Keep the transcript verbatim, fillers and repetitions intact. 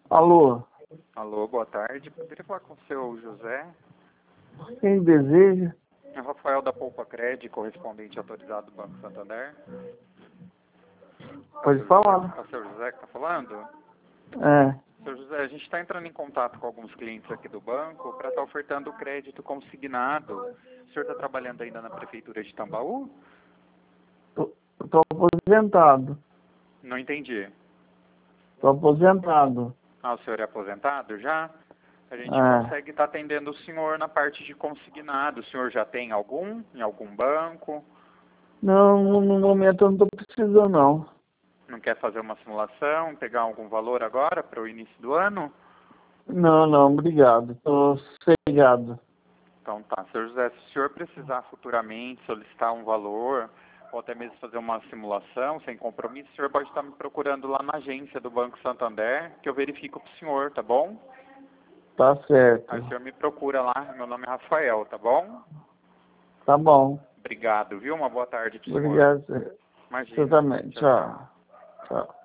Alô, Alô, boa tarde. Poderia falar com o seu José? quem deseja? É o Rafael da Poupa Cred, correspondente autorizado do Banco Santander. É o Pode seu José, falar. é o seu José que está falando? É, Seu José, a gente está entrando em contato com alguns clientes aqui do banco para estar ofertando crédito consignado. O senhor está trabalhando ainda na Prefeitura de Tambaú? tô, tô aposentado. Não entendi. Tô aposentado. Ah, o senhor é aposentado já? A gente É. consegue estar atendendo o senhor na parte de consignado. O senhor já tem algum? Em algum banco? Não, no no momento eu não tô precisando, não. Não quer fazer uma simulação, pegar algum valor agora para o início do ano? Não, não, obrigado. Tô sossegado. Então tá, senhor José, se o senhor precisar futuramente solicitar um valor, ou até mesmo fazer uma simulação sem compromisso, o senhor pode estar me procurando lá na agência do Banco Santander, que eu verifico para o senhor, tá bom? Tá certo. Aí o senhor me procura lá, meu nome é Rafael, tá bom? Tá bom. Obrigado, viu? Uma boa tarde para o senhor. Obrigado. Você Imagina. também. Tchau, tchau. Tchau. Tchau.